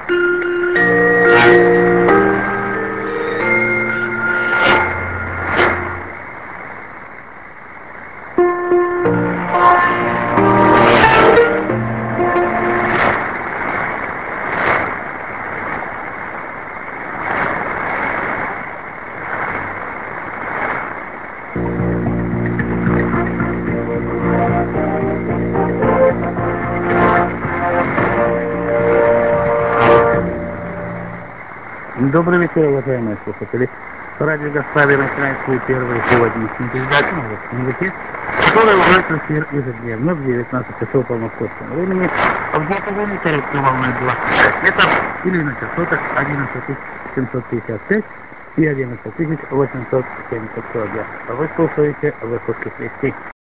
Добрый вечер, уважаемые слушатели. Радио Гаспаби начинает свою первую сегодняшнюю передачу на русском языке, которая выходит в эфир ежедневно в 19 часов по московскому времени, в диапазоне короткой волны 25 метров или на частотах 11755 и 11870 кГц. Вы слушаете выпуски вестей.